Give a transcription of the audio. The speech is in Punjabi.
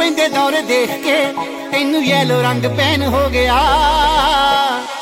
ਪੈਂਦੇ ਦੌਰ ਦੇਖ ਕੇ ਤੈਨੂੰ ਯੈਲੋ ਰੰਗ ਪੈਨ ਹੋ ਗਿਆ।